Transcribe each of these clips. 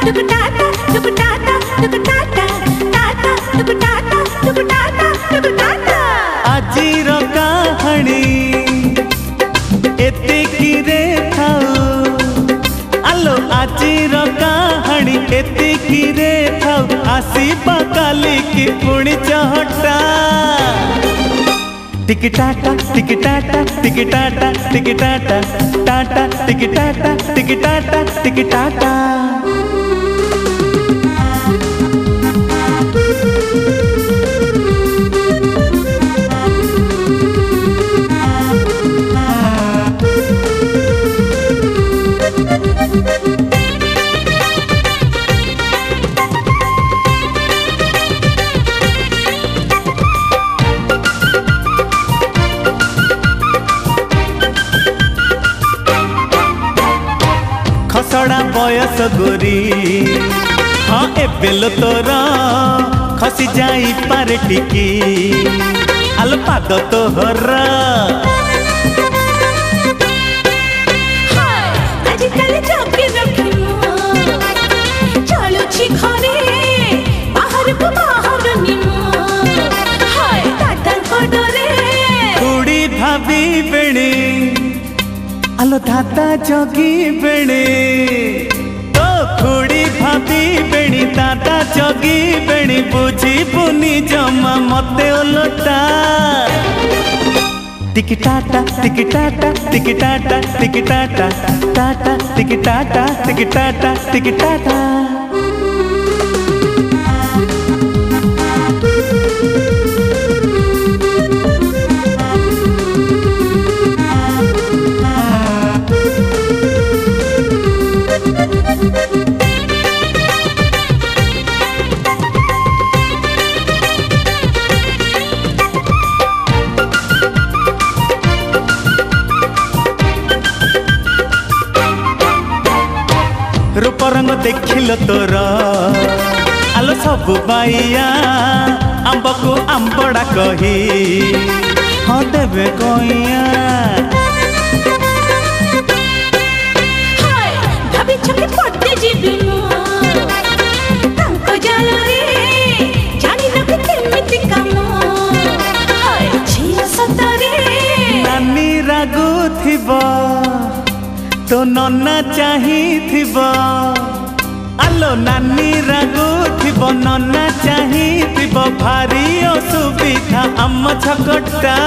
आजीर कहानी एतिकी रे थाउ आलो आजीर कहानी एतिकी रे थाउ आसीबा काली की पुणी चहटा टिकी टाटा टिकी टाटा टिकी टाटा टिकी टाटा टाटा टिकी टाटा टिकी टाटा टिकी टाटा खसड़ा बयस गोरी हाँ एबेलो तोर खसी जाई पारे टिकी आलो पाद तोहर खुड़ी भाभी बेणी आलो दादा जगी बेणी तो खुड़ी भाभी बेणी दादा जगी बेणी बुझी बुनी जमा मते ओलटा टिकी टाटा टिकी टाटा टिकी टाटा टिकी टाटा टाटा टिकी टाटा टिकी टाटा टिकी टाटा रूप रंग देखिल तोर आलो सबु बाइया आंब को आंबड़ा कही हाँ देवे कइया नानी रागु थिबा तो नन्ना चाही थिबा आलो नानी रागु थिबा नन्ना चाही थिबा भारी असुविधा आम छकटा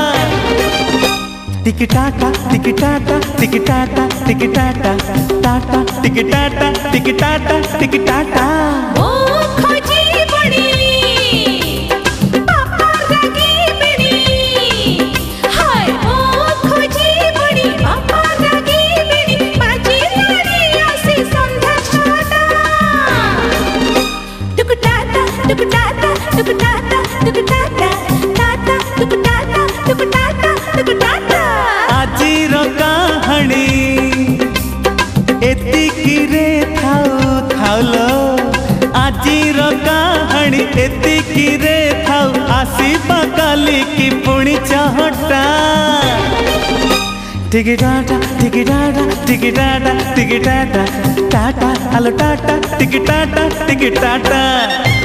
टिकी टाटा टिकी टाटा टिकी टाटा टिकी टाटा टाटा टिकी टाटा टिकी टाटा टिकी टाटा आजीर कहानी एतिकी रे थाउ थाउलो आजीर कहानी एतिकी रे थाउ आसीबा काली की पुणी चहटा टिकी टाटा टिकी टाटा टिकी टाटा टिकी टाटा टाटा आलो टाटा टिकी टाटा टिकी टाटा।